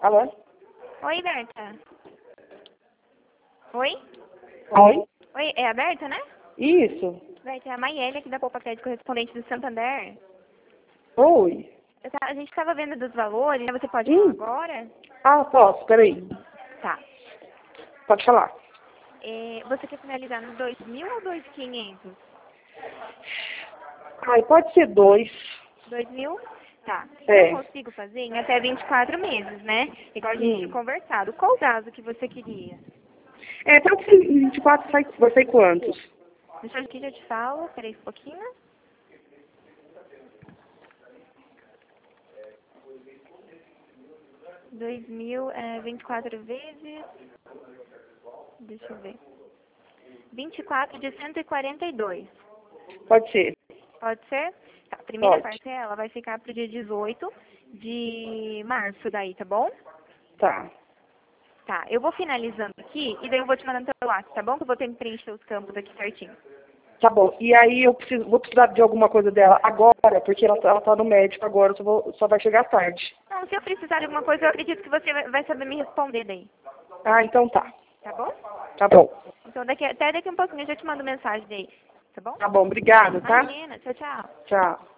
Alô? Oi, Berta. Oi? Oi? Oi, é a Berta, né? Isso. Berta, é a Maiele aqui da Poupa Crédito Correspondente do Santander. Oi. A gente estava vendo dos valores, né? Você pode falar Hum. agora? Ah, posso, peraí. Tá. Pode falar. Você quer finalizar no 2.000 ou 2.500? Ai, pode ser 2. 2.000? Tá. É. Eu consigo fazer em até 24 meses, né? Igual a gente tinha conversado. Qual o prazo que você queria? É, pode ser 24, vai sair quantos? Deixa eu aqui, já te falo. Peraí um pouquinho. 2.000, 24 vezes. Deixa eu ver. 24 de 142. Pode ser. Pode ser? Tá, a primeira Pode. parcela vai ficar pro dia 18 de março daí, tá bom? Tá. Tá, eu vou finalizando aqui e daí eu vou te mandando pelo WhatsApp, tá bom? Que eu vou ter que preencher os campos aqui certinho. Tá bom. E aí vou precisar de alguma coisa dela agora, porque ela tá no médico agora, só vai chegar tarde. Não, se eu precisar de alguma coisa, eu acredito que você vai saber me responder daí, Ah, então tá. tá bom? Tá bom. Então até daqui um pouquinho eu já te mando mensagem daí, tá bom? Tá bom, obrigada, tá? Imagina, tchau, tchau. Tchau.